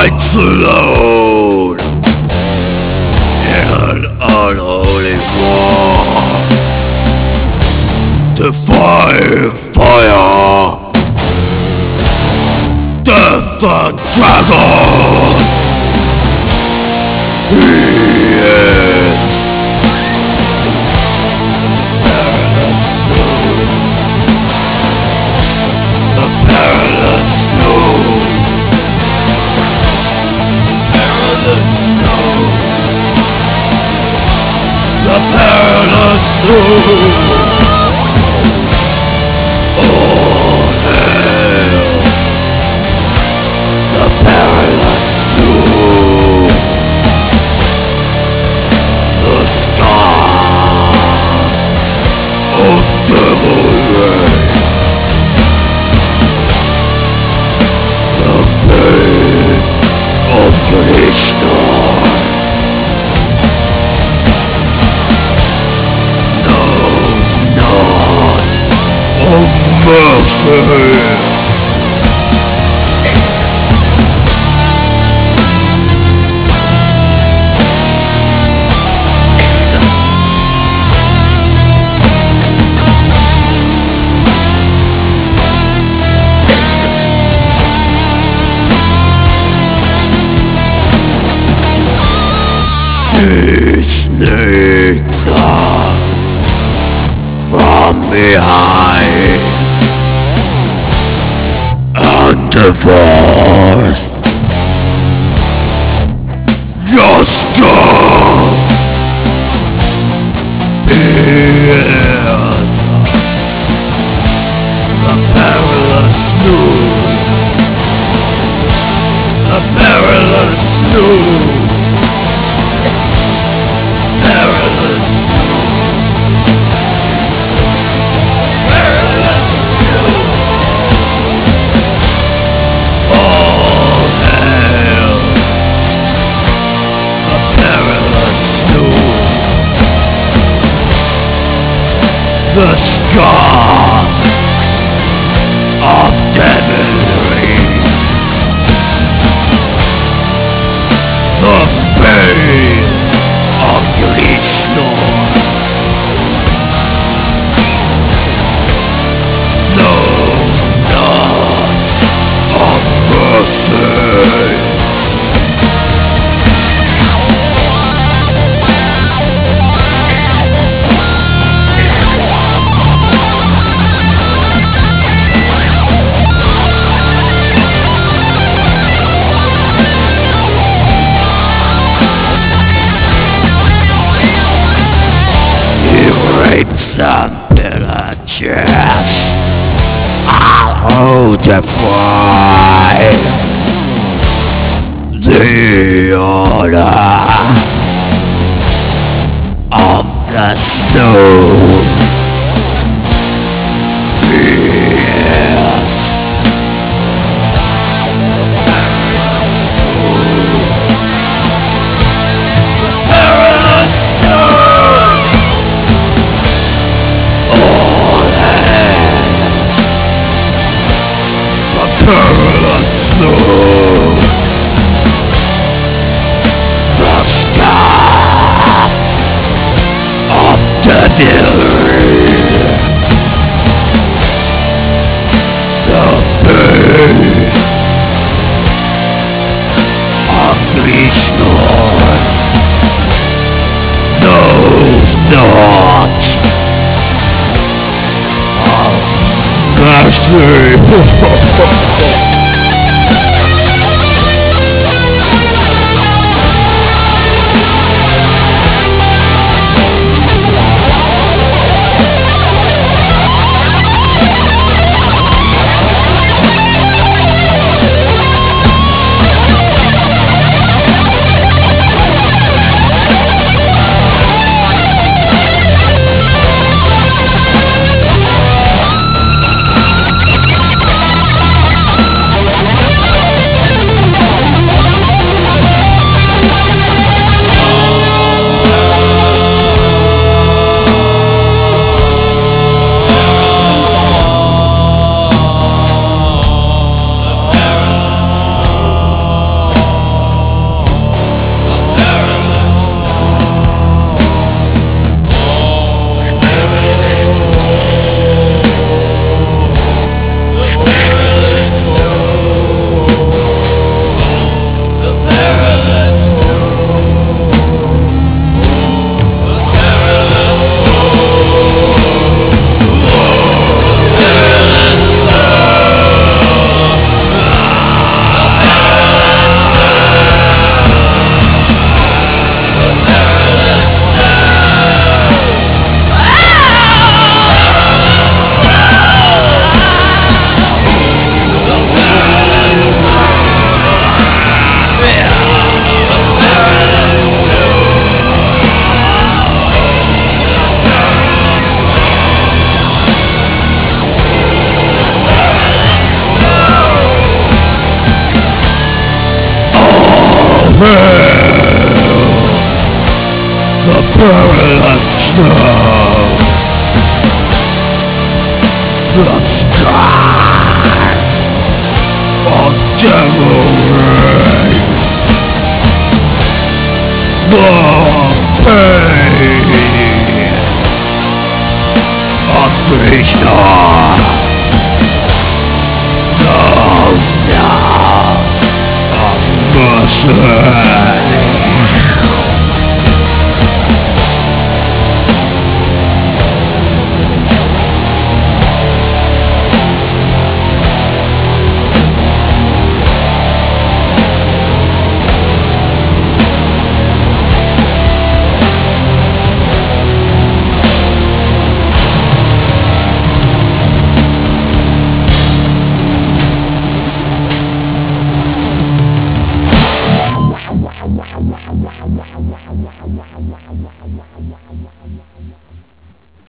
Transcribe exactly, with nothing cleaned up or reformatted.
fights alone in an unholy war. Defying fire, death and dragon. He is perilous snow, the perilous snow, perilous snow, the perilous snow. All hail the perilous snow. The scar of devilry, the pain of Krishna knows not of mercy. He sneaks up from behind and devours your skull. He is the perilous snow, the perilous snow. The scar of devilry, the pain of Krishna knows not of mercy. Some pillages who defy the order of the stone. Yes. Perilous stone. Perilous snow, the scar of devilry, the pain of Krishna knows not mercy. Krishna! No, no! Mercy!